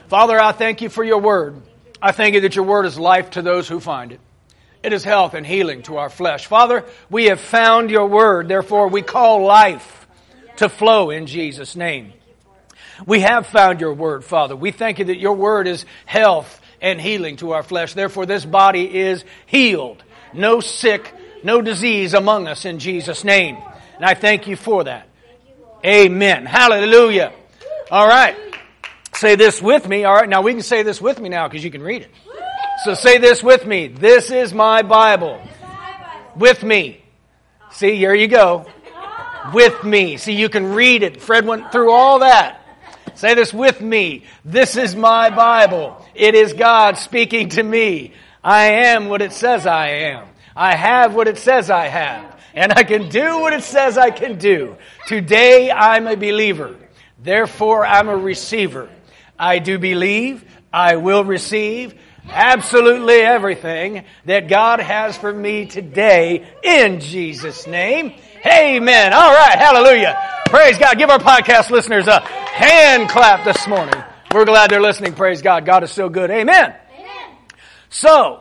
Father, I thank you for your word. I thank you that your word is life to those who find it. It is health and healing to our flesh. Father, we have found your word. Therefore, we call life to flow in Jesus' name. We have found your word, Father. We thank you that your word is health and healing to our flesh. Therefore, this body is healed. No sick, no disease among us in Jesus' name. And I thank you for that. Amen. Hallelujah. All right. Say this with me. All right. Now we can say this with me now because you can read it. So say this with me. This is my Bible. With me. See, here you go. With me. See, you can read it. Fred went through all that. Say this with me. This is my Bible. It is God speaking to me. I am what it says I am. I have what it says I have. And I can do what it says I can do. Today I'm a believer. Therefore I'm a receiver. I do believe. I will receive absolutely everything that God has for me today in Jesus' name. Amen. All right. Hallelujah. Praise God. Give our podcast listeners a hand clap this morning. We're glad they're listening. Praise God. God is so good. Amen. Amen. So,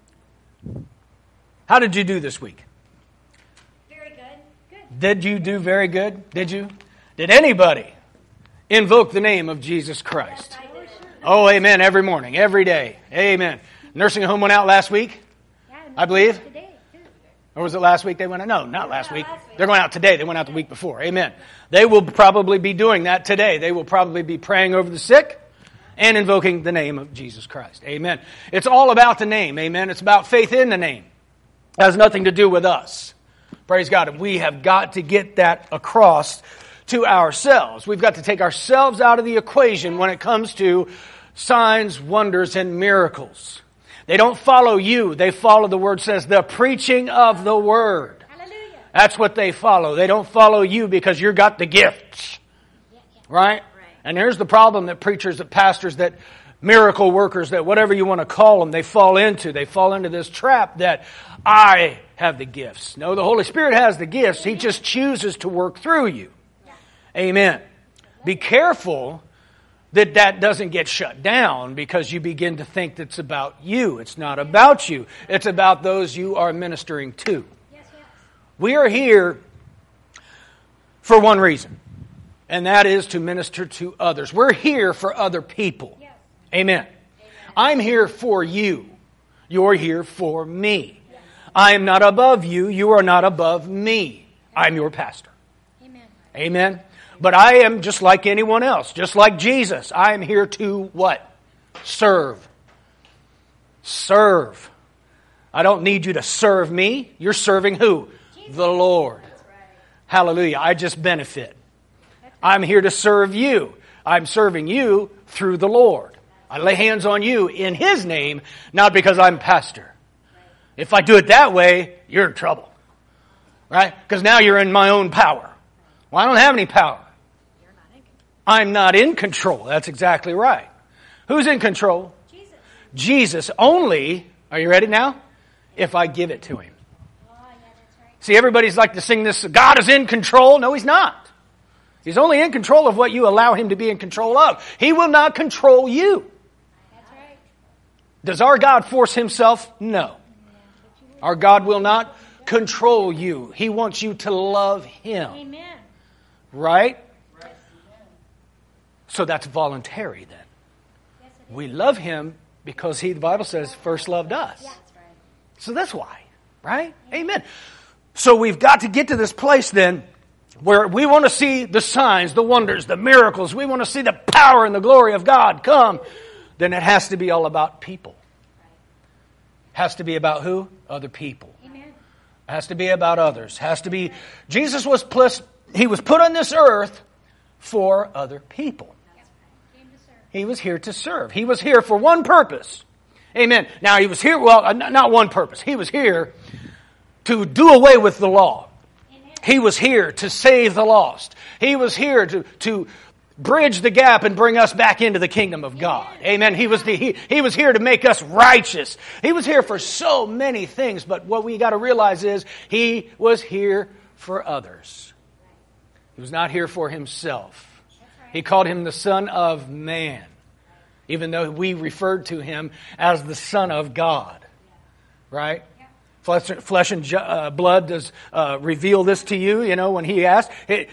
how did you do this week? Very good. Good. Did you do very good? Did you? Did anybody invoke the name of Jesus Christ? Yes, I did. Oh, amen. Every morning, every day. Amen. Nursing home went out last week, Yeah, I believe. Today, too. Or was it last week they went out? No, not last week. last week. They're going out today. They went out the week before. Amen. They will probably be doing that today. They will probably be praying over the sick and invoking the name of Jesus Christ. Amen. It's all about the name. Amen. It's about faith in the name. It has nothing to do with us. Praise God. And we have got to get that across to ourselves. We've got to take ourselves out of the equation when it comes to signs, wonders, and miracles. They don't follow you. They follow, the word says, the preaching of the word. Hallelujah. That's what they follow. They don't follow you because you got the gifts. Right? And here's the problem that preachers, that pastors, that miracle workers, that whatever you want to call them, they fall into. They fall into this trap that I have the gifts. No, the Holy Spirit has the gifts. He just chooses to work through you. Amen. Be careful that doesn't get shut down because you begin to think that it's about you. It's not about you. It's about those you are ministering to. Yes. We are here for one reason, and that is to minister to others. We're here for other people. Yes. Amen. I'm here for you. You're here for me. Yes. I am not above you. You are not above me. I'm your pastor. Amen. Amen. But I am just like anyone else, just like Jesus. I am here to what? Serve. Serve. I don't need you to serve me. You're serving who? Jesus. The Lord. That's right. Hallelujah. I just benefit. I'm here to serve you. I'm serving you through the Lord. I lay hands on you in His name, not because I'm pastor. If I do it that way, you're in trouble. Right? Because now you're in my own power. Well, I don't have any power. I'm not in control. That's exactly right. Who's in control? Jesus. Jesus only, are you ready now? If I give it to Him. Oh, yeah, that's right. See, everybody's like to sing this, God is in control. No, He's not. He's only in control of what you allow Him to be in control of. He will not control you. That's right. Does our God force Himself? No. Our God will not control you. He wants you to love Him. Amen. Right? So that's voluntary then. Yes, it is. We love Him because He, the Bible says, first loved us. Yeah, that's right. So that's why. Right? Amen. So we've got to get to this place then where we want to see the signs, the wonders, the miracles. We want to see the power and the glory of God come. Then it has to be all about people. Has to be about who? Other people. Amen. Has to be about others. Has to be. Jesus was He was put on this earth for other people. Came to serve. He was here to serve. He was here for one purpose. Amen. Now He was here, not one purpose. He was here to do away with the law. Amen. He was here to save the lost. He was here to bridge the gap and bring us back into the kingdom of God. Amen. He was here to make us righteous. He was here for so many things, but what we got to realize is He was here for others. He was not here for Himself. He called Him the Son of Man. even though we referred to him as the Son of God. Right? Flesh and blood does reveal this to you, when he asked.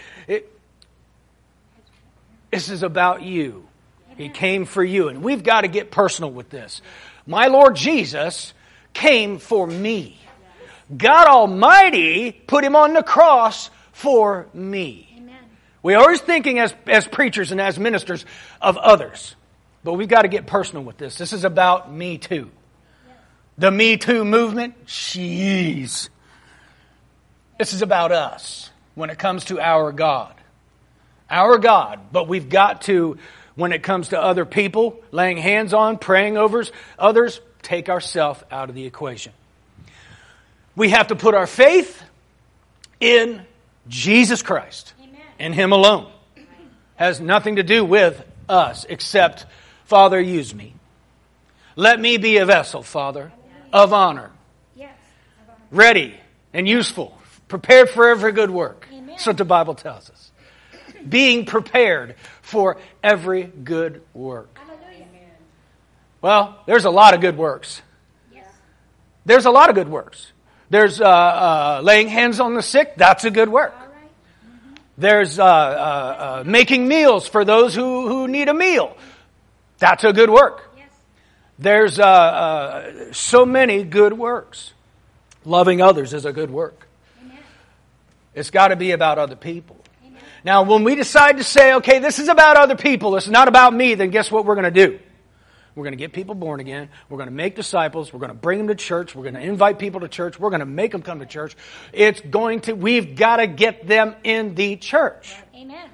This is about you. He came for you. And we've got to get personal with this. My Lord Jesus came for me. God Almighty put him on the cross for me. Amen. We're always thinking as preachers and as ministers of others. But we've got to get personal with this. This is about me too. The Me Too movement, jeez. This is about us when it comes to our God. Our God. But we've got to, when it comes to other people, laying hands on, praying over others, take ourselves out of the equation. We have to put our faith in Jesus Christ. Amen. And him alone. Has nothing to do with us except, Father, use me. Let me be a vessel, Father, of honor. Yes. Ready and useful. Prepared for every good work. Amen. That's what the Bible tells us. Being prepared for every good work. Hallelujah. Well, there's a lot of good works. Yes. There's a lot of good works. There's laying hands on the sick. That's a good work. All right. There's making meals for those who need a meal. That's a good work. Yes. There's so many good works. Loving others is a good work. Amen. It's got to be about other people. Amen. Now, when we decide to say, okay, this is about other people, this is not about me, then guess what we're going to do? We're going to get people born again. We're going to make disciples. We're going to bring them to church. We're going to invite people to church. We're going to make them come to church. We've got to get them in the church. Amen.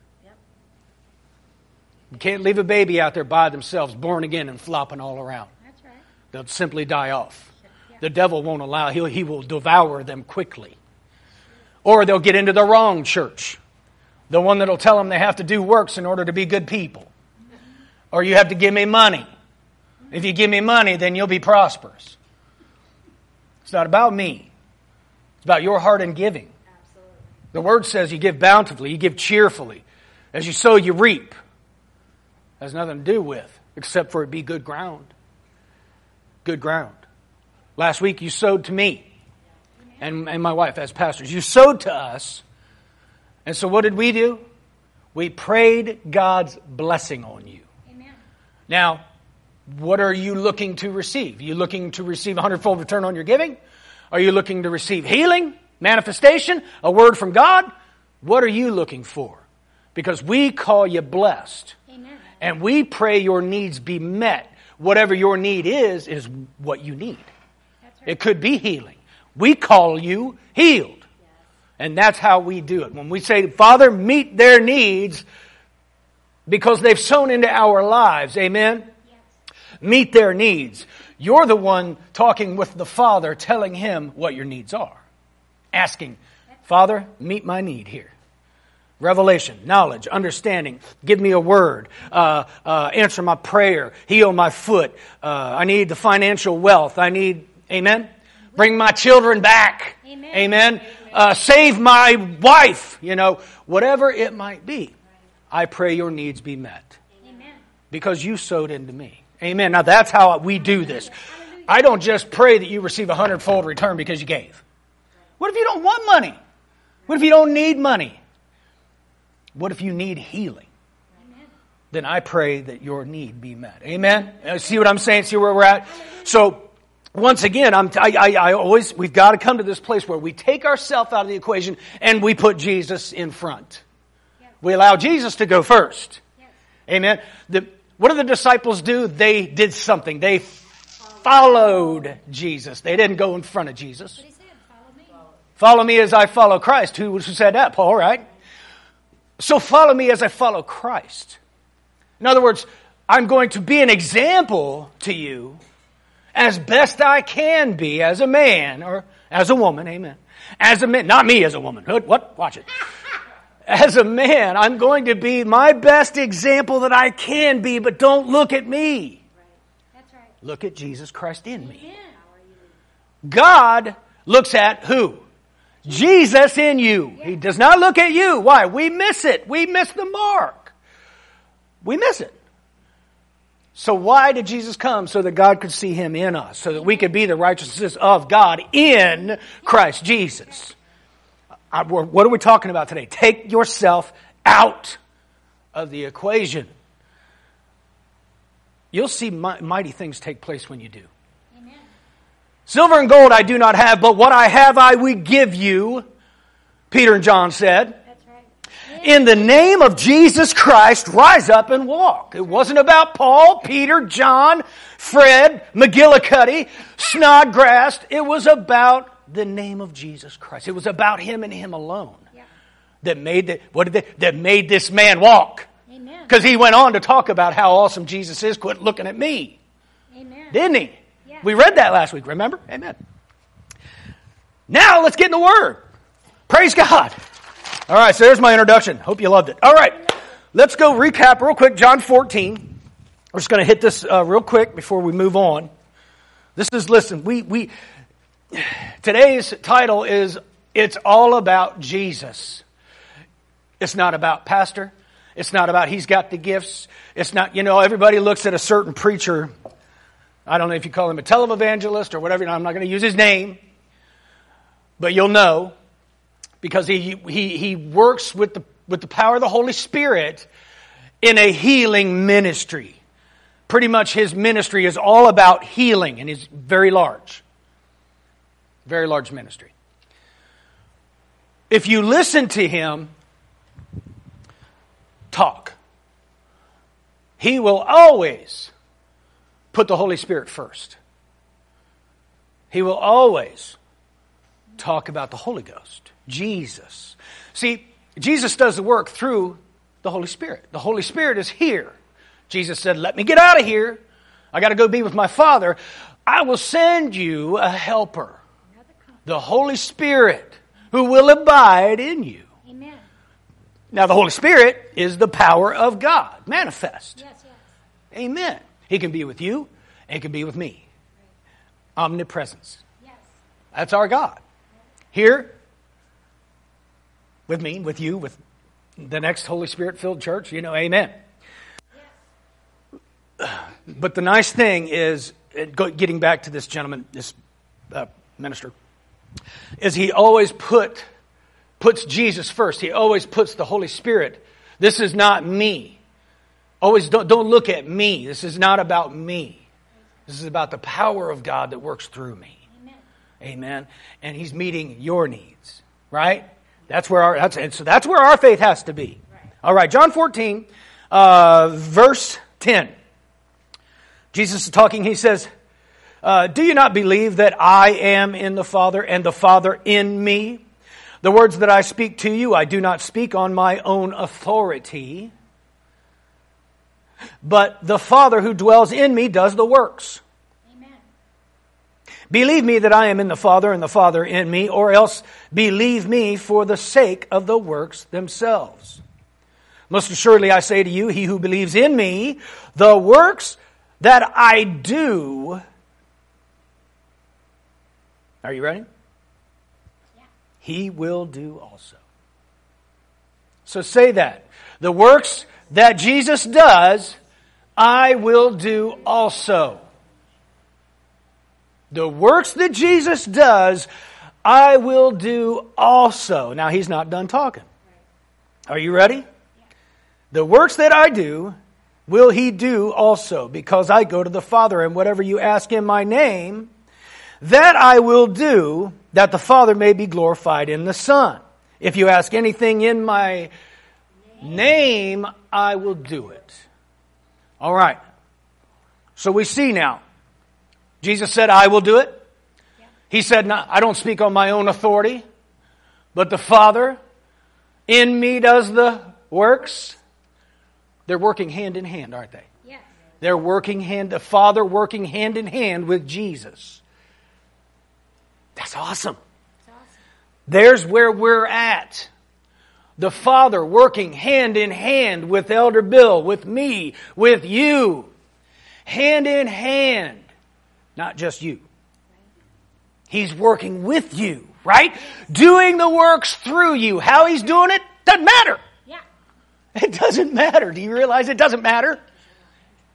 You can't leave a baby out there by themselves, born again and flopping all around. That's right. They'll simply die off. The devil won't allow. He will devour them quickly. Or they'll get into the wrong church. The one that'll tell them they have to do works in order to be good people. Or you have to give me money. If you give me money, then you'll be prosperous. It's not about me. It's about your heart in giving. Absolutely. The Word says you give bountifully, you give cheerfully. As you sow, you reap. Has nothing to do with, except for it be good ground. Good ground. Last week you sowed to me and my wife as pastors. You sowed to us. And so what did we do? We prayed God's blessing on you. Amen. Now, what are you looking to receive? Are you looking to receive a 100-fold return on your giving? Are you looking to receive healing, manifestation, a word from God? What are you looking for? Because we call you blessed. Amen. And we pray your needs be met. Whatever your need is what you need. That's right. It could be healing. We call you healed. And that's how we do it. When we say, Father, meet their needs because they've sown into our lives. Amen? Yes. Meet their needs. You're the one talking with the Father, telling Him what your needs are. Asking, Father, meet my need here. Revelation, knowledge, understanding. Give me a word. Answer my prayer. Heal my foot. I need the financial wealth. I need, amen? Bring my children back. Amen. Amen? Save my wife. Whatever it might be. I pray your needs be met. Amen. Because you sowed into me. Amen. Now that's how we do this. I don't just pray that you receive a 100-fold return because you gave. What if you don't want money? What if you don't need money? What if you need healing? Amen. Then I pray that your need be met. Amen? See what I'm saying? See where we're at? So, once again, we've got to come to this place where we take ourselves out of the equation and we put Jesus in front. Yes. We allow Jesus to go first. Yes. Amen? What did the disciples do? They did something. They followed Jesus. They didn't go in front of Jesus. But he said, follow me. Follow me as I follow Christ. Who said that? Paul, right? So follow me as I follow Christ. In other words, I'm going to be an example to you as best I can be as a man or as a woman. Amen. As a man, not me as a woman. What? Watch it. As a man, I'm going to be my best example that I can be, but don't look at me. That's right. Look at Jesus Christ in me. Amen. God looks at who? Jesus in you. He does not look at you. Why? We miss it. We miss the mark. We miss it. So why did Jesus come? So that God could see him in us. So that we could be the righteousness of God in Christ Jesus. What are we talking about today? Take yourself out of the equation. You'll see mighty things take place when you do. Amen. Silver and gold I do not have, but what I have I will give you, Peter and John said. That's right. In the name of Jesus Christ, rise up and walk. It wasn't about Paul, Peter, John, Fred, McGillicuddy, Snodgrass. It was about the name of Jesus Christ. It was about him and him alone. Yeah. That made this man walk. Amen. Because he went on to talk about how awesome Jesus is. Quit looking at me. Amen. Didn't he? Yeah. We read that last week, remember? Amen. Now let's get in the Word. Praise God. All right, so there's my introduction. Hope you loved it. All right, let's go recap real quick. John 14. We're just going to hit this real quick before we move on. Listen, today's title is, It's All About Jesus. It's not about pastor. It's not about he's got the gifts. It's not, everybody looks at a certain preacher. I don't know if you call him a televangelist or whatever. I'm not going to use his name. But you'll know. Because he works with the power of the Holy Spirit in a healing ministry. Pretty much his ministry is all about healing, and is very large. Very large ministry. If you listen to him talk, he will always put the Holy Spirit first. He will always talk about the Holy Ghost, Jesus. See, Jesus does the work through the Holy Spirit. The Holy Spirit is here. Jesus said, let me get out of here. I got to go be with my Father. I will send you a helper, the Holy Spirit, who will abide in you. Amen. Now, the Holy Spirit is the power of God, manifest. Yes, yes. Amen. He can be with you, and he can be with me. Omnipresence. Yes. That's our God. Here, with me, with you, with the next Holy Spirit-filled church, amen. Yes. But the nice thing is, getting back to this gentleman, this minister, is he always puts Jesus first. He always puts the Holy Spirit. This is not me. Always don't look at me. This is not about me. This is about the power of God that works through me. Amen. Amen. And he's meeting your needs, right? That's where our faith has to be. Right. All right, John 14, verse 10. Jesus is talking. He says, do you not believe that I am in the Father and the Father in me? The words that I speak to you, I do not speak on my own authority, but the Father who dwells in me does the works. Amen. Believe me that I am in the Father and the Father in me, or else believe me for the sake of the works themselves. Most assuredly I say to you, he who believes in me, the works that I do. Are you ready? Yeah. He will do also. So say that. The works that Jesus does, I will do also. The works that Jesus does, I will do also. Now, he's not done talking. Are you ready? The works that I do, will he do also, because I go to the Father, and whatever you ask in my name, that I will do, that the Father may be glorified in the Son. If you ask anything in my name, I will do it. All right. So we see now. Jesus said, I will do it. Yeah. He said, no, I don't speak on my own authority, but the Father in me does the works. They're working hand in hand, aren't they? Yes. They're working the Father working hand in hand with Jesus. That's awesome. It's awesome. There's where we're at. The Father working hand in hand with Elder Bill, with me, with you. Hand in hand. Not just you. He's working with you, right? Doing the works through you. How he's doing it doesn't matter. Yeah. It doesn't matter. Do you realize it doesn't matter?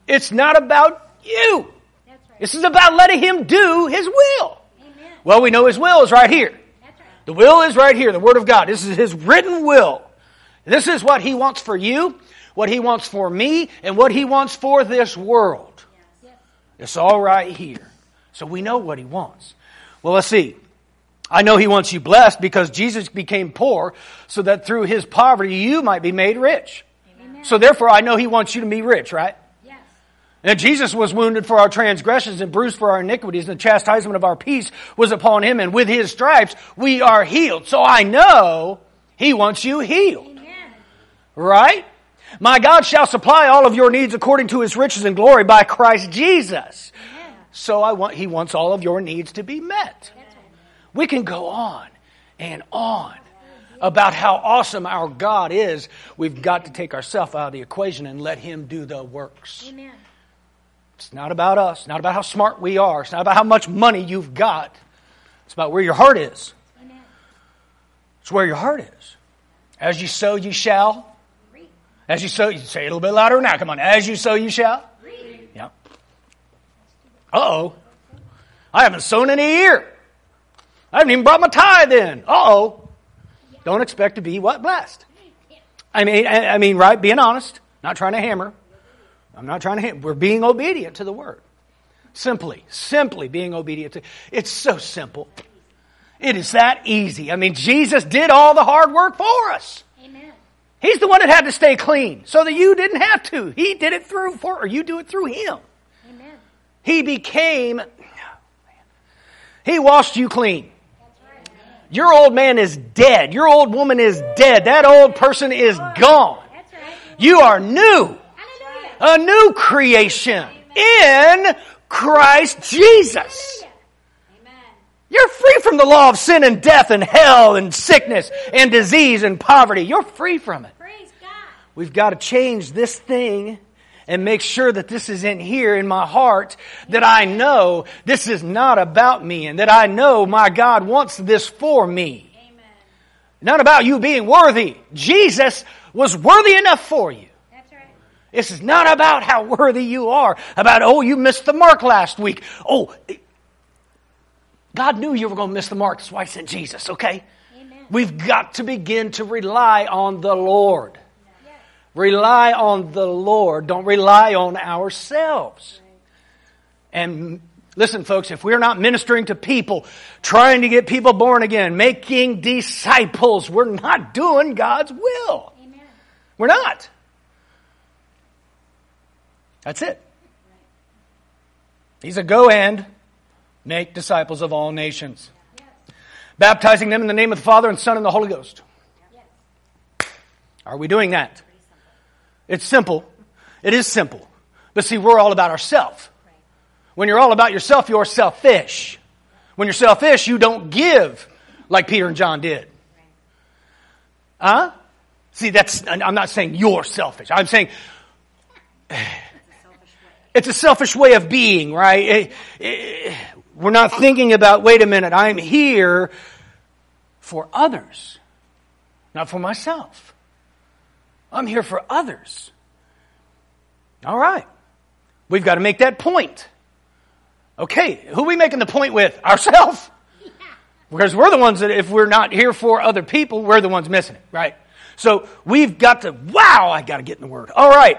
It's not about you. That's right. This is about letting Him do His will. Amen. Well, we know His will is right here. That's right. The will is right here, the Word of God. This is His written will. This is what He wants for you, what He wants for me, and what He wants for this world. Yes. It's all right here. So we know what He wants. Well, let's see. I know He wants you blessed because Jesus became poor so that through His poverty you might be made rich. Amen. So therefore I know He wants you to be rich, right? Yes. And Jesus was wounded for our transgressions and bruised for our iniquities, and the chastisement of our peace was upon Him, and with His stripes we are healed. So I know He wants you healed. Amen. Right? My God shall supply all of your needs according to His riches and glory by Christ Jesus. Amen. So He wants all of your needs to be met. That's right. We can go on and on about how awesome our God is. We've got to take ourselves out of the equation and let Him do the works. Amen. It's not about us, not about how smart we are. It's not about how much money you've got. It's about where your heart is. Amen. It's where your heart is. As you sow, you shall. Reap. As you sow, you say it a little bit louder now. Come on. As you sow, you shall. Reap. Yeah. Uh-oh. I haven't sown in a year. I haven't even brought my tithe in. Uh-oh. Don't expect to be what? Blessed. I mean, right? Being honest. Not trying to hammer. I'm not trying to hammer. We're being obedient to the Word. Simply being obedient to. It's so simple. It is that easy. I mean, Jesus did all the hard work for us. Amen. He's the one that had to stay clean so that you didn't have to. He did it you do it through Him. Amen. He washed you clean. That's right. Your old man is dead. Your old woman is dead. That old person is gone. That's right. You are new. Hallelujah. A new creation in Christ Jesus. Amen. You're free from the law of sin and death and hell and sickness and disease and poverty. You're free from it. Praise God. We've got to change this thing and make sure that this is in here in my heart, that I know this is not about me and that I know my God wants this for me. Amen. Not about you being worthy. Jesus was worthy enough for you. That's right. This is not about how worthy you are. About, you missed the mark last week. God knew you were going to miss the mark. That's why He sent Jesus, okay? Amen. We've got to begin to rely on the Lord. Yes. Rely on the Lord. Don't rely on ourselves. And listen, folks, if we're not ministering to people, trying to get people born again, making disciples, we're not doing God's will. Amen. We're not. That's it. He's a go and make disciples of all nations. Yes. Baptizing them in the name of the Father and Son and the Holy Ghost. Yes. Are we doing that? It's simple. It is simple. But see, we're all about ourselves. When you're all about yourself, you're selfish. When you're selfish, you don't give like Peter and John did. Huh? See, I'm not saying you're selfish. I'm saying it's a selfish way of being, right? We're not thinking about, wait a minute, I'm here for others, not for myself. I'm here for others. All right. We've got to make that point. Okay, who are we making the point with? Ourselves. Yeah. Because we're the ones that, if we're not here for other people, we're the ones missing it, right? So we've got to, I got to get in the Word. All right.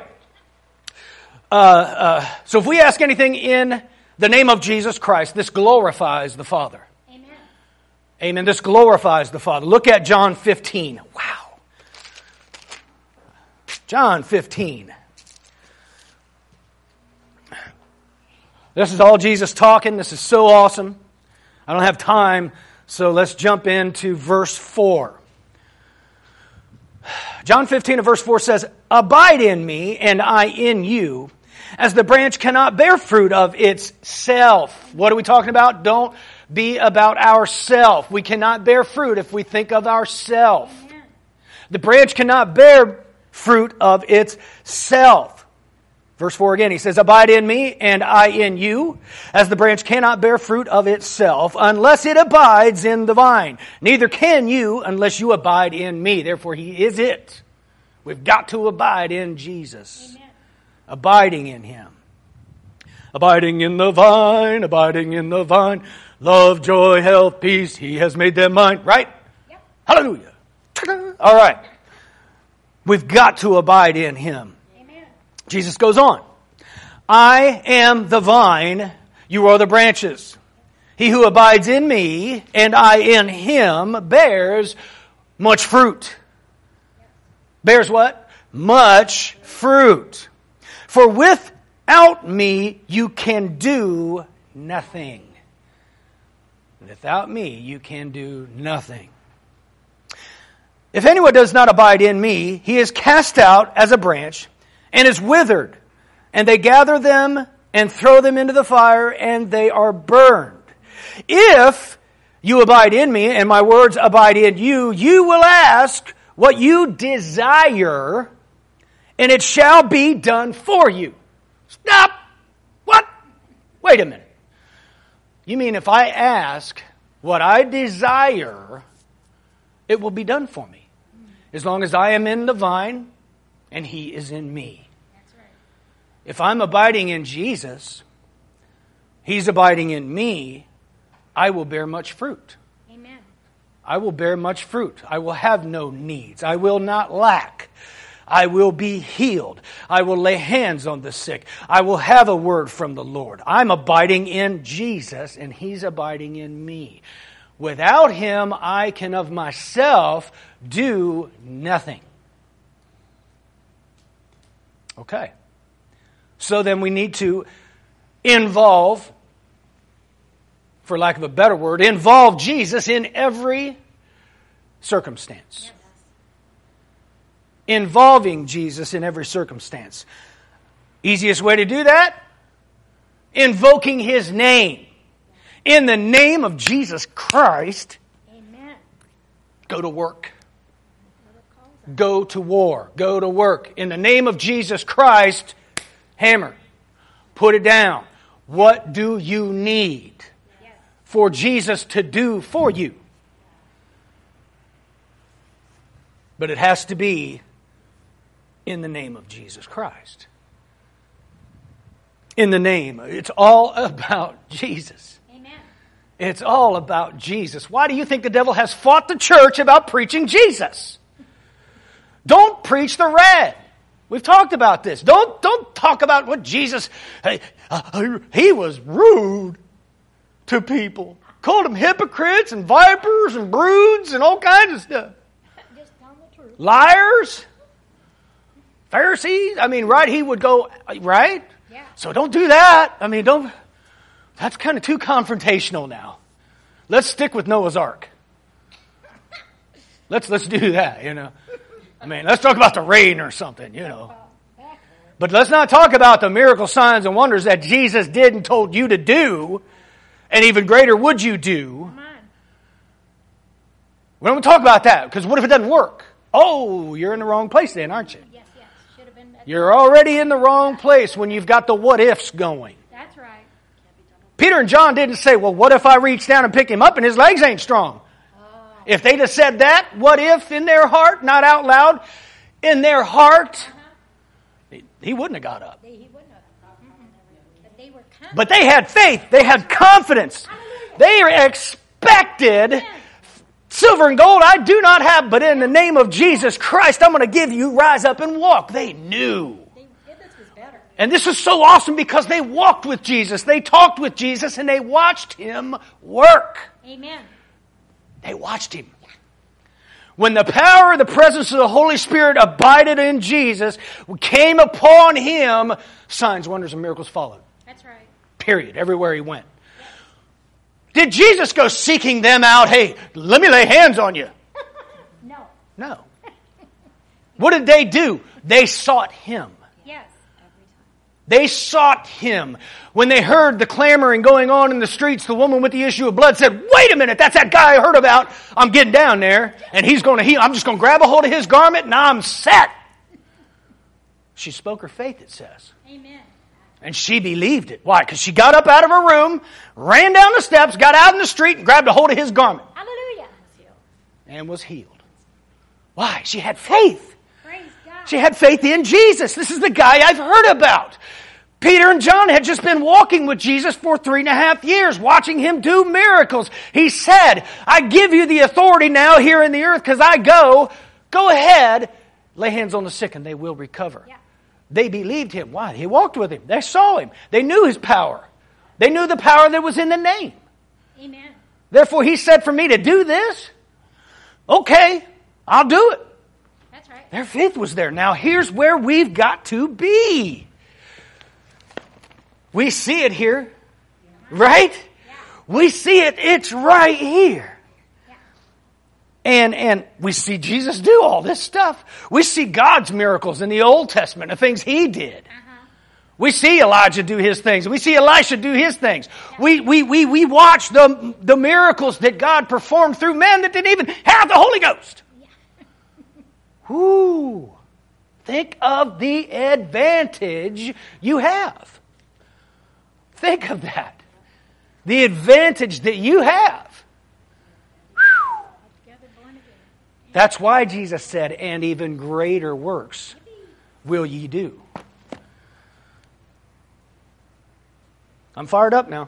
So if we ask anything in the name of Jesus Christ, this glorifies the Father. Amen. Amen. This glorifies the Father. Look at John 15. Wow. John 15. This is all Jesus talking. This is so awesome. I don't have time, so let's jump into verse 4. John 15 and verse 4 says, "Abide in me, and I in you, as the branch cannot bear fruit of itself." What are we talking about? Don't be about ourself. We cannot bear fruit if we think of ourself. Amen. The branch cannot bear fruit of itself. Verse 4 again, he says, "Abide in me, and I in you, as the branch cannot bear fruit of itself, unless it abides in the vine. Neither can you, unless you abide in me." Therefore, He is it. We've got to abide in Jesus. Amen. Abiding in Him. Abiding in the vine, abiding in the vine. Love, joy, health, peace, He has made them mine. Right? Yep. Hallelujah. Ta-da. All right. We've got to abide in Him. Amen. Jesus goes on. I am the vine, you are the branches. He who abides in me and I in him bears much fruit. Bears what? Much fruit. For without me you can do nothing. Without me you can do nothing. If anyone does not abide in me, he is cast out as a branch and is withered. And they gather them and throw them into the fire, and they are burned. If you abide in me, and my words abide in you, you will ask what you desire, and it shall be done for you. Stop! What? Wait a minute. You mean if I ask what I desire, it will be done for me? As long as I am in the vine, and He is in me. If I'm abiding in Jesus, He's abiding in me, I will bear much fruit. Amen. I will bear much fruit. I will have no needs. I will not lack. I will be healed. I will lay hands on the sick. I will have a word from the Lord. I'm abiding in Jesus, and He's abiding in me. Without Him, I can of myself do nothing. Okay. So then we need to involve, for lack of a better word, involve Jesus in every circumstance. Yes. Involving Jesus in every circumstance. Easiest way to do that? Invoking His name. In the name of Jesus Christ, Amen. go to work. Go to war. Go to work. In the name of Jesus Christ, hammer. Put it down. What do you need for Jesus to do for you? But it has to be in the name of Jesus Christ. In the name. It's all about Jesus. Amen. It's all about Jesus. Why do you think the devil has fought the church about preaching Jesus? Don't preach the red. We've talked about this. Don't talk about what Jesus... he was rude to people. Called them hypocrites and vipers and broods and all kinds of stuff. Just tell the truth. Liars. Pharisees. I mean, right? He would go... Right? Yeah. So don't do that. I mean, don't... That's kind of too confrontational now. Let's stick with Noah's Ark. Let's do that, you know. I mean, let's talk about the rain or something, you know. But let's not talk about the miracle signs and wonders that Jesus did and told you to do. And even greater would you do. Come on. We don't talk about that, because what if it doesn't work? Oh, you're in the wrong place then, aren't you? Yes. Should have been. You're already in the wrong place when you've got the what ifs going. That's right. Peter and John didn't say, well, what if I reach down and pick him up and his legs ain't strong? If they'd have said that, what if in their heart, not out loud, in their heart, he wouldn't have got up. He wouldn't have. But they were confident. But they had faith. They had confidence. They expected silver and gold I do not have, but in the name of Jesus Christ, I'm going to give you, rise up and walk. They knew. This was better. And this is so awesome because they walked with Jesus. They talked with Jesus and they watched Him work. Amen. They watched Him. When the power and the presence of the Holy Spirit abided in Jesus, came upon Him, signs, wonders, and miracles followed. That's right. Period. Everywhere He went. Did Jesus go seeking them out? Hey, let me lay hands on you. No. No. What did they do? They sought Him. Yes. They sought Him. When they heard the clamoring going on in the streets, the woman with the issue of blood said, wait a minute, that's that guy I heard about. I'm getting down there, and he's going to heal. I'm just going to grab a hold of his garment, and I'm set. She spoke her faith, it says. Amen. And she believed it. Why? Because she got up out of her room, ran down the steps, got out in the street, and grabbed a hold of his garment. Hallelujah. And was healed. Why? She had faith. Praise God. She had faith in Jesus. This is the guy I've heard about. Peter and John had just been walking with Jesus for 3.5 years, watching Him do miracles. He said, I give you the authority now here in the earth because I go. Go ahead, lay hands on the sick and they will recover. Yeah. They believed Him. Why? He walked with Him. They saw Him. They knew His power. They knew the power that was in the name. Amen. Therefore, He said for me to do this. Okay, I'll do it. That's right. Their faith was there. Now here's where we've got to be. We see it here, right? Yeah. We see it. It's right here. Yeah. And we see Jesus do all this stuff. We see God's miracles in the Old Testament, the things He did. We see Elijah do his things. We see Elisha do his things. We watch the miracles that God performed through men that didn't even have the Holy Ghost. Ooh. Think of the advantage you have. Think of that. The advantage that you have. That's why Jesus said, and even greater works will ye do. I'm fired up now.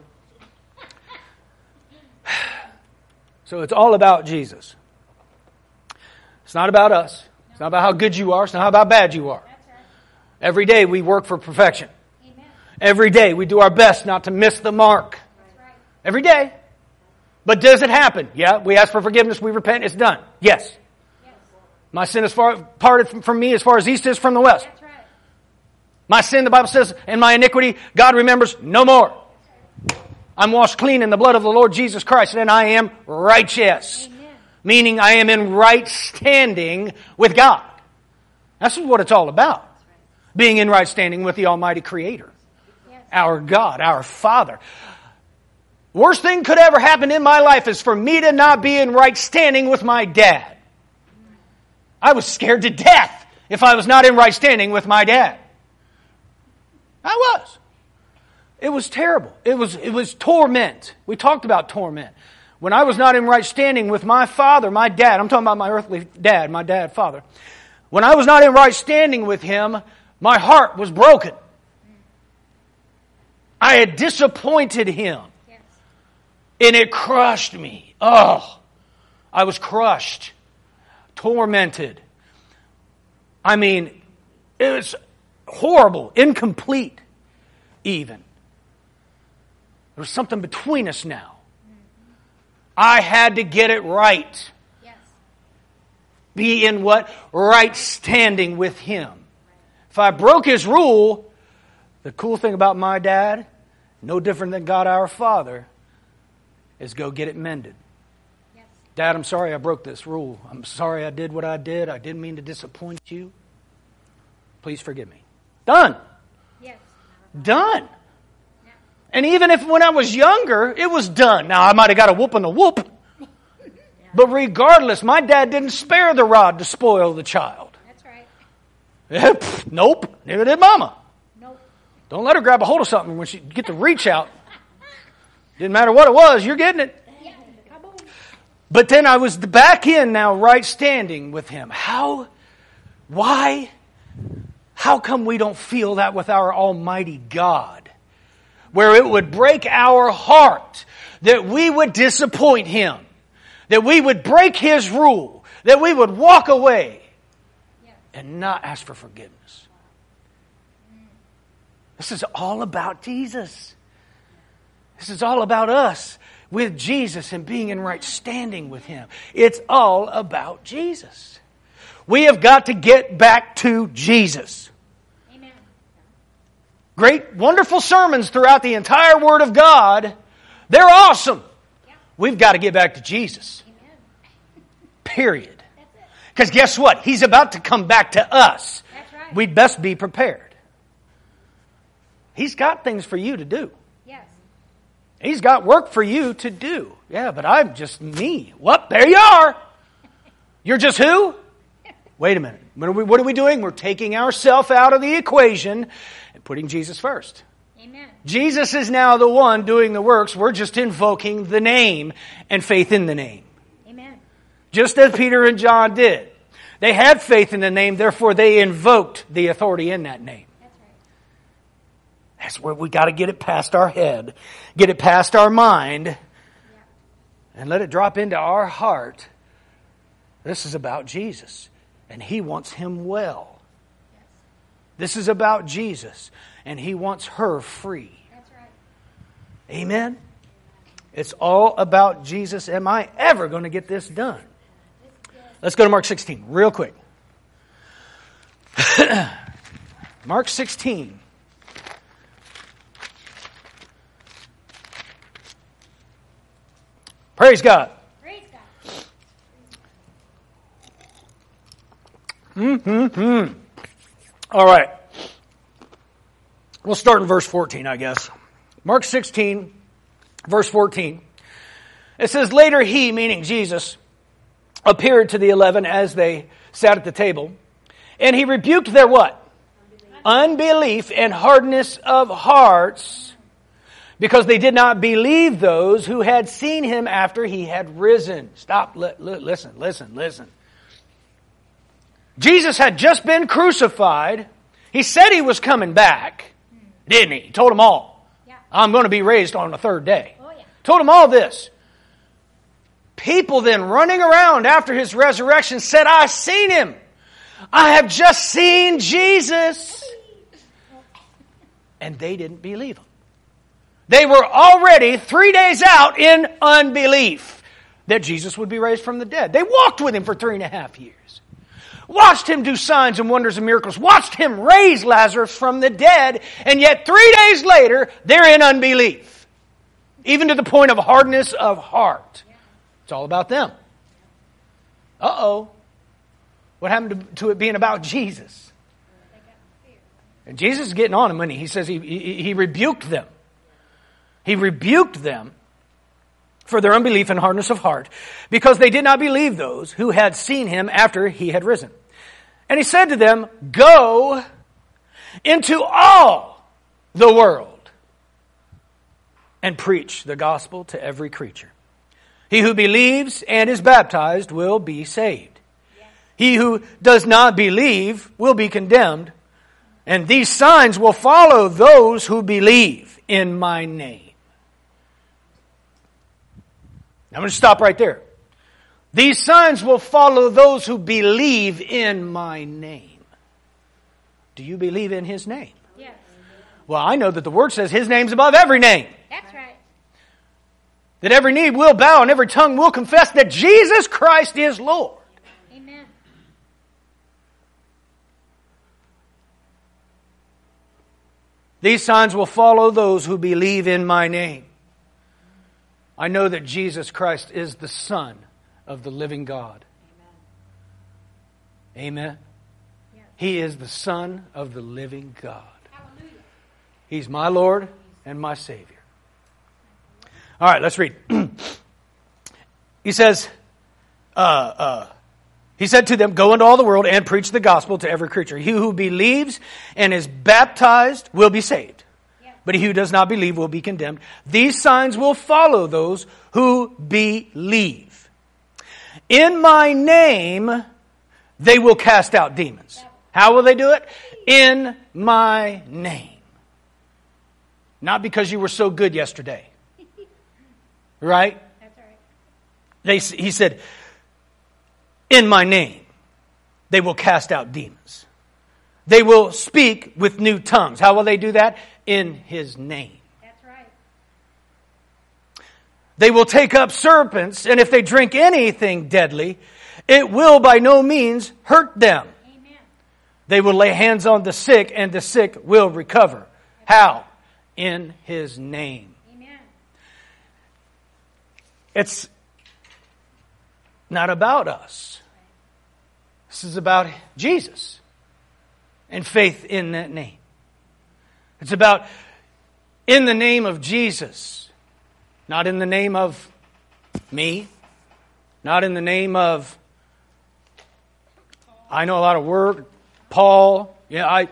So it's all about Jesus. It's not about us. It's not about how good you are. It's not how about bad you are. Every day we work for perfection. Every day we do our best not to miss the mark. Every day. But does it happen? Yeah. We ask for forgiveness. We repent. It's done. Yes. My sin is parted from me as far as east is from the west. My sin, the Bible says, and my iniquity, God remembers no more. I'm washed clean in the blood of the Lord Jesus Christ, and I am righteous. Amen. Meaning I am in right standing with God. That's what it's all about. Being in right standing with the Almighty Creator. Yes. Our God, our Father. Worst thing could ever happen in my life is for me to not be in right standing with my dad. I was scared to death if I was not in right standing with my dad. I was. It was terrible. It was torment. We talked about torment. When I was not in right standing with my father, my dad, I'm talking about my earthly dad, my dad, father. When I was not in right standing with him, my heart was broken. I had disappointed him. Yes. And it crushed me. Oh, I was crushed, tormented. I mean, it was horrible, incomplete, even. There was something between us now. I had to get it right. Yes. Be in what? Right standing with Him. If I broke His rule, the cool thing about my dad, no different than God our Father, is go get it mended. Yes. Dad, I'm sorry I broke this rule. I'm sorry I did what I did. I didn't mean to disappoint you. Please forgive me. Done. Yes. Done. Yeah. And even if when I was younger, it was done. Now, I might have got a whoop on the whoop. Yeah. But regardless, my dad didn't spare the rod to spoil the child. That's right. Nope. Neither did Mama. Nope. Don't let her grab a hold of something when she get the reach out. Didn't matter what it was, you're getting it. Yeah. But then I was back in now, right standing with Him. How? Why? How come we don't feel that with our Almighty God? Where it would break our heart that we would disappoint Him, that we would break His rule, that we would walk away and not ask for forgiveness. This is all about Jesus. This is all about us with Jesus and being in right standing with Him. It's all about Jesus. We have got to get back to Jesus. Amen. Great, wonderful sermons throughout the entire Word of God. They're awesome. Yeah. We've got to get back to Jesus. Amen. Period. Because guess what? He's about to come back to us. That's right. We'd best be prepared. He's got things for you to do. Yes. He's got work for you to do. Yeah, but I'm just me. What? There you are. You're just who? Wait a minute. What are we doing? We're taking ourselves out of the equation and putting Jesus first. Amen. Jesus is now the one doing the works. We're just invoking the name and faith in the name. Amen. Just as Peter and John did. They had faith in the name, therefore they invoked the authority in that name. That's right. That's where we got to get it past our head, get it past our mind, and let it drop into our heart. This is about Jesus, and He wants him well. This is about Jesus, and He wants her free. That's right. Amen? It's all about Jesus. Am I ever going to get this done? Let's go to Mark 16 real quick. Mark 16. Praise God. Praise God. All right. We'll start in verse 14, I guess. Mark 16, verse 14. It says, later He, meaning Jesus, appeared to the 11 as they sat at the table. And He rebuked their what? Unbelief and hardness of hearts, because they did not believe those who had seen Him after He had risen. Stop, listen. Jesus had just been crucified. He said He was coming back, didn't He? He told them all. Yeah. I'm going to be raised on the third day. Oh, yeah. Told them all this. People then running around after His resurrection said, I've seen Him. I have just seen Jesus. And they didn't believe Him. They were already 3 days out in unbelief that Jesus would be raised from the dead. They walked with Him for 3.5 years. Watched Him do signs and wonders and miracles. Watched Him raise Lazarus from the dead. And yet 3 days later, they're in unbelief. Even to the point of hardness of heart. It's all about them. Uh-oh. What happened to it being about Jesus? And Jesus is getting on him, and he says he rebuked them. He rebuked them for their unbelief and hardness of heart, because they did not believe those who had seen Him after He had risen. And He said to them, go into all the world and preach the gospel to every creature. He who believes and is baptized will be saved. He who does not believe will be condemned. And these signs will follow those who believe in my name. I'm going to stop right there. These signs will follow those who believe in my name. Do you believe in His name? Yes. Well, I know that the Word says His name's above every name. That's right. That every knee will bow and every tongue will confess that Jesus Christ is Lord. Amen. These signs will follow those who believe in my name. I know that Jesus Christ is the Son of the living God. Amen. Yes. He is the Son of the living God. Hallelujah. He's my Lord and my Savior. All right, let's read. He says, He said to them, go into all the world and preach the gospel to every creature. He who believes and is baptized will be saved. But he who does not believe will be condemned. These signs will follow those who believe. In my name, they will cast out demons. How will they do it? In my name. Not because you were so good yesterday. Right? That's right. He said, in my name, they will cast out demons. They will speak with new tongues. How will they do that? In His name. That's right. They will take up serpents, and if they drink anything deadly, it will by no means hurt them. Amen. They will lay hands on the sick, and the sick will recover. How? In His name. Amen. It's not about us. This is about Jesus and faith in that name. It's about in the name of Jesus, not in the name of me, not in the name of, I know a lot of word, Paul, that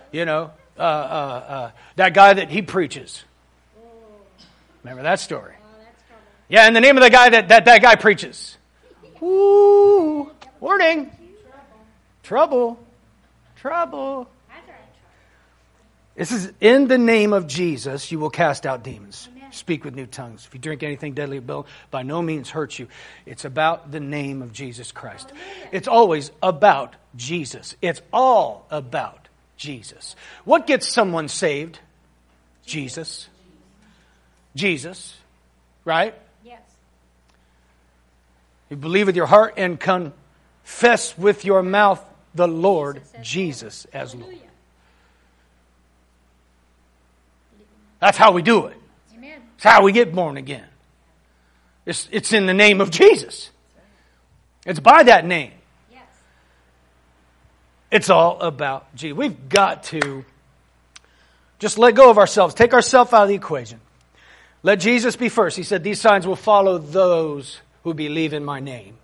guy that he preaches. Remember that story? Yeah, in the name of the guy that guy preaches. Ooh, warning. Trouble. That's right. This is in the name of Jesus, you will cast out demons. Amen. Speak with new tongues. If you drink anything deadly will by no means hurt you. It's about the name of Jesus Christ. Hallelujah. It's always about Jesus. It's all about Jesus. What gets someone saved? Jesus. Jesus. Right? Yes. You believe with your heart and confess with your mouth the Lord Jesus as Lord. Hallelujah. That's how we do it. Amen. It's how we get born again. It's in the name of Jesus. It's by that name. Yes. It's all about Jesus. We've got to just let go of ourselves. Take ourselves out of the equation. Let Jesus be first. He said, these signs will follow those who believe in my name.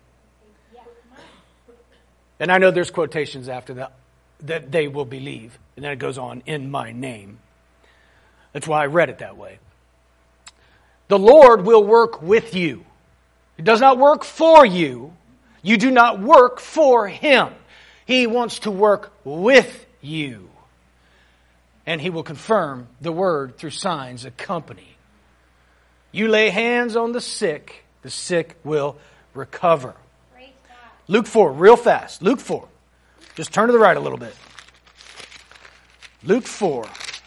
And I know there's quotations after that they will believe. And then it goes on, in my name. That's why I read it that way. The Lord will work with you. He does not work for you. You do not work for Him. He wants to work with you. And He will confirm the word through signs accompanying. You lay hands on the sick will recover. Praise God. Luke 4, real fast. Luke 4. Just turn to the right a little bit. Luke 4.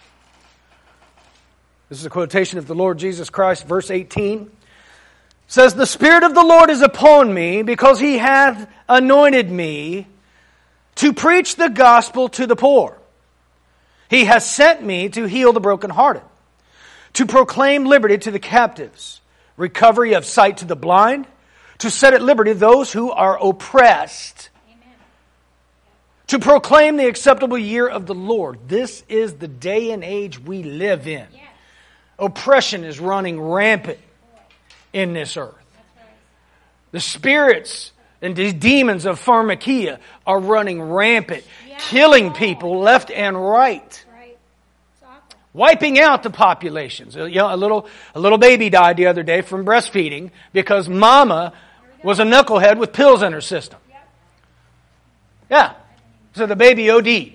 This is a quotation of the Lord Jesus Christ, verse 18. It says, the Spirit of the Lord is upon me, because He hath anointed me to preach the gospel to the poor. He has sent me to heal the brokenhearted, to proclaim liberty to the captives, recovery of sight to the blind, to set at liberty those who are oppressed, Amen. to proclaim the acceptable year of the Lord. This is the day and age we live in. Yes. Oppression is running rampant in this earth. That's right. The spirits and the demons of pharmakia are running rampant, killing people left and right, That's right. It's awful. wiping out the populations. You know, a little baby died the other day from breastfeeding because mama was a knucklehead with pills in her system. Yep. Yeah. So the baby OD'd.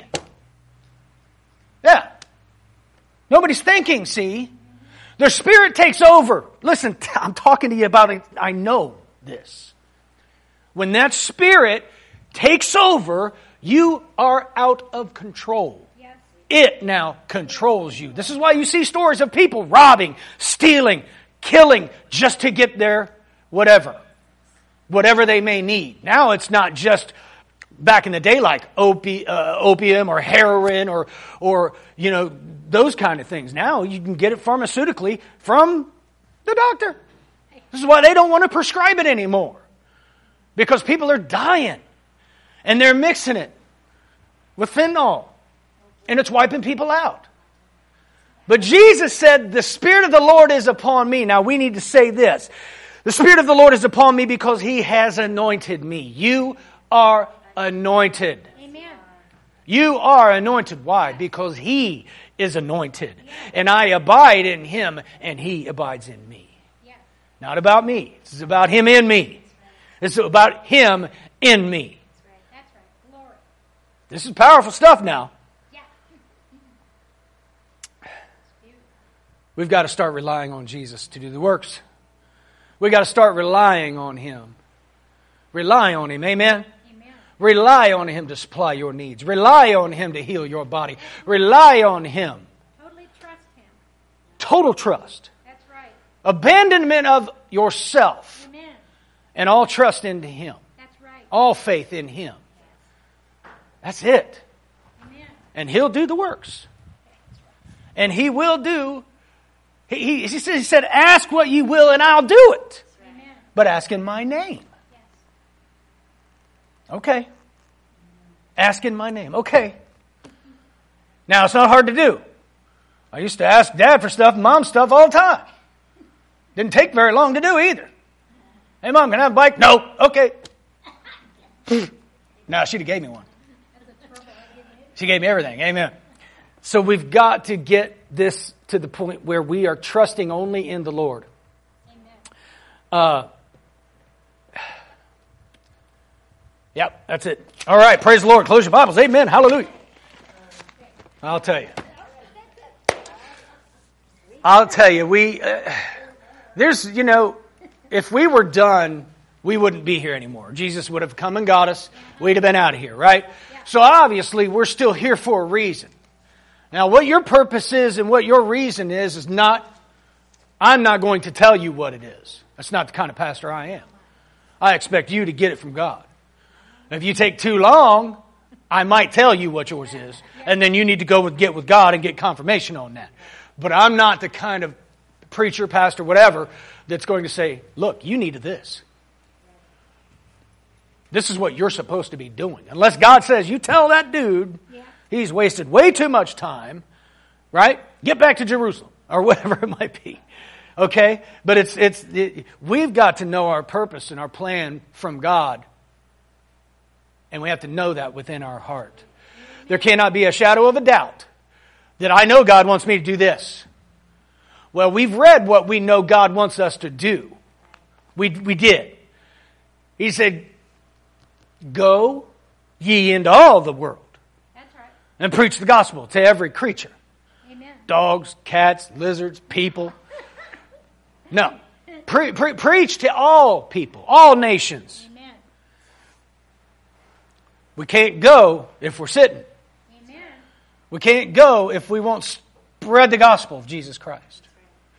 Yeah. Nobody's thinking, see? Their spirit takes over. Listen, I'm talking to you about it. I know this. When that spirit takes over, you are out of control. Yes. It now controls you. This is why you see stories of people robbing, stealing, killing, just to get their whatever they may need. Now it's not just back in the day like opium or heroin or you know, those kind of things. Now you can get it pharmaceutically from the doctor. This is why they don't want to prescribe it anymore. Because people are dying. And they're mixing it with fentanyl. And it's wiping people out. But Jesus said, the Spirit of the Lord is upon me. Now we need to say this. The Spirit of the Lord is upon me because He has anointed me. You are anointed. Amen. You are anointed. Why? Because He is anointed. And I abide in Him and He abides in me. Yes. Not about me. This is about Him in me. This is about Him in me. That's right. Glory. This is powerful stuff now. Yeah. We've got to start relying on Jesus to do the works. We've got to start relying on Him. Rely on Him. Amen? Amen. Rely on Him to supply your needs. Rely on Him to heal your body. Rely on Him. Totally trust Him. Total trust. That's right. Abandonment of yourself. Amen. And all trust into Him. That's right. All faith in Him. That's it. Amen. And He'll do the works. And He will do. He said, ask what you will and I'll do it. Amen. But ask in my name. Yes. Okay. Ask in my name. Okay. Now, it's not hard to do. I used to ask Dad for stuff and Mom stuff all the time. Didn't take very long to do either. Hey, Mom, can I have a bike? No. Okay. No, she'd have gave me one. She gave me everything. Amen. So we've got to get this to the point where we are trusting only in the Lord. Amen. Yep, that's it. All right, praise the Lord. Close your Bibles. Amen. Hallelujah. I'll tell you. I'll tell you, if we were done, we wouldn't be here anymore. Jesus would have come and got us. We'd have been out of here, right? Yeah. So obviously, we're still here for a reason. Now, what your purpose is and what your reason is not, I'm not going to tell you what it is. That's not the kind of pastor I am. I expect you to get it from God. If you take too long, I might tell you what yours is, and then you need to get with God and get confirmation on that. But I'm not the kind of preacher, pastor, whatever, that's going to say, look, you need this. This is what you're supposed to be doing. Unless God says, you tell that dude, he's wasted way too much time, right? Get back to Jerusalem, or whatever it might be. Okay? But we've got to know our purpose and our plan from God. And we have to know that within our heart. There cannot be a shadow of a doubt that I know God wants me to do this. Well, we've read what we know God wants us to do. We did. He said, go ye into all the world. That's right. And preach the gospel to every creature. Amen. Dogs, cats, lizards, people. No. Preach to all people, all nations. Amen. We can't go if we're sitting. Amen. We can't go if we won't spread the gospel of Jesus Christ.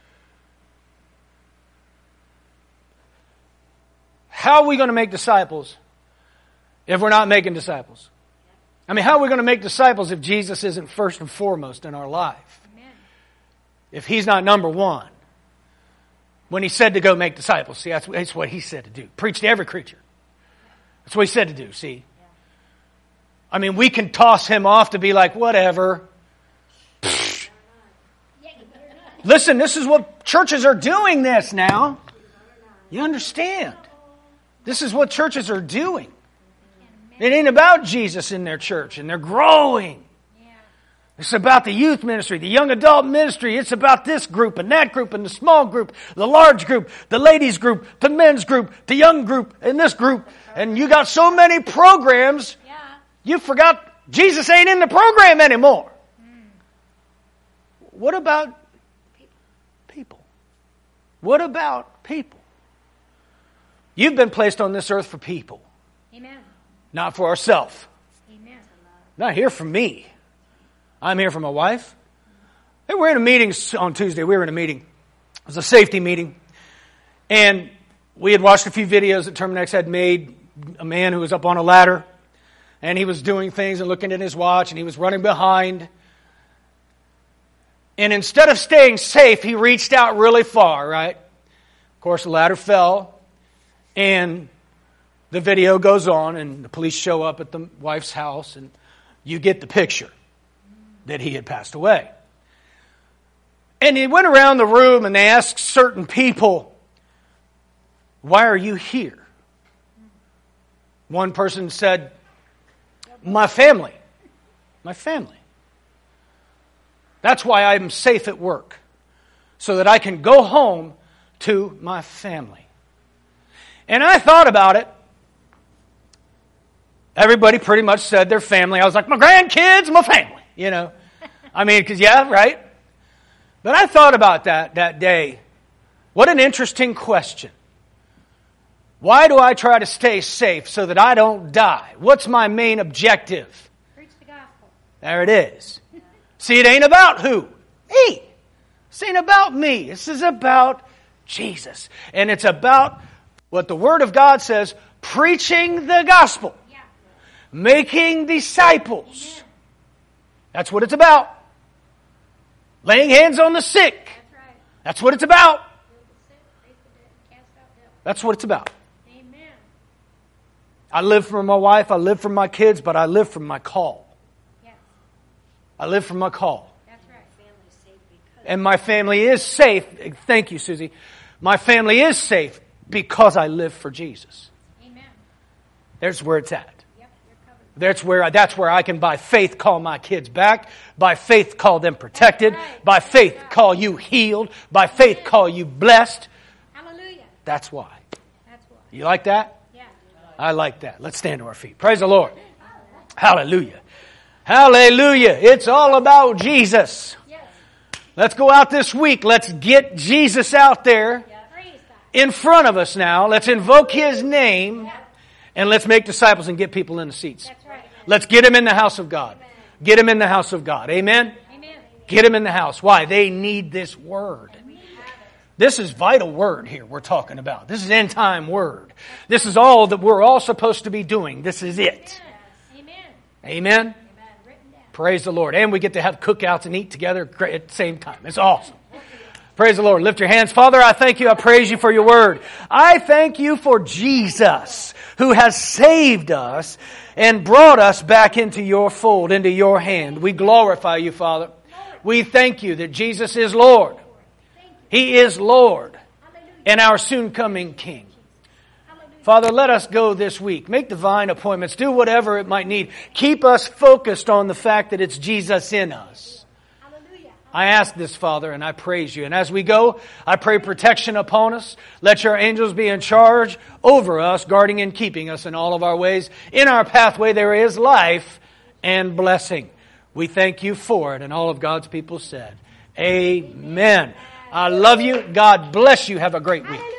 How are we going to make disciples if we're not making disciples? I mean, how are we going to make disciples if Jesus isn't first and foremost in our life? Amen. If He's not number one. When He said to go make disciples, see, that's what He said to do. Preach to every creature. That's what He said to do, see. I mean, we can toss Him off to be like, whatever. Listen, this is what churches are doing this now. You understand? This is what churches are doing. It ain't about Jesus in their church, and they're growing. It's about the youth ministry, the young adult ministry. It's about this group and that group and the small group, the large group, the ladies group, the men's group, the young group, and this group. And you got so many programs, you forgot Jesus ain't in the program anymore. What about people? What about people? You've been placed on this earth for people. Amen. Not for ourselves. Amen. Not here for me. I'm here for my wife. Hey, we're in a meeting on Tuesday. We were in a meeting. It was a safety meeting. And we had watched a few videos that Terminex had made. A man who was up on a ladder. And he was doing things and looking at his watch. And he was running behind. And instead of staying safe, he reached out really far, right? Of course, the ladder fell. And the video goes on. And the police show up at the wife's house. And you get the picture. That he had passed away. And he went around the room and they asked certain people, why are you here? One person said, my family. My family. That's why I'm safe at work. So that I can go home to my family. And I thought about it. Everybody pretty much said their family. I was like, my grandkids, my family. You know, I mean, because, yeah, right? But I thought about that day. What an interesting question. Why do I try to stay safe so that I don't die? What's my main objective? Preach the gospel. There it is. See, it ain't about who? Me. This ain't about me. This is about Jesus. And it's about what the Word of God says, preaching the gospel. Yeah. Making disciples. Amen. That's what it's about. Laying hands on the sick. That's right. That's what it's about. That's what it's about. Amen. I live for my wife, I live for my kids, but I live for my call. Yes. I live for my call. That's right. Family's safe because And my family is safe. Thank you, Susie. My family is safe because I live for Jesus. Amen. There's where it's at. Yep, you're covered. That's where I can by faith call my kids back, by faith call them protected, right. by faith call you healed, by faith call you blessed. Hallelujah. That's why. That's why. You like that? Yeah. I like that. Let's stand to our feet. Praise the Lord. Hallelujah. Hallelujah. It's all about Jesus. Yes. Let's go out this week. Let's get Jesus out there in front of us now. Let's invoke His name. And let's make disciples and get people in the seats. Let's get them in the house of God. Get them in the house of God. Amen? Get them in the house. Why? They need this word. This is vital word here we're talking about. This is end time word. This is all that we're all supposed to be doing. This is it. Amen? Praise the Lord. And we get to have cookouts and eat together at the same time. It's awesome. Praise the Lord. Lift your hands. Father, I thank you. I praise you for your word. I thank you for Jesus, who has saved us and brought us back into your fold, into your hand. We glorify you, Father. We thank you that Jesus is Lord. He is Lord and our soon coming King. Father, let us go this week. Make divine appointments. Do whatever it might need. Keep us focused on the fact that it's Jesus in us. I ask this, Father, and I praise you. And as we go, I pray protection upon us. Let your angels be in charge over us, guarding and keeping us in all of our ways. In our pathway there is life and blessing. We thank you for it. And all of God's people said, Amen. I love you. God bless you. Have a great week.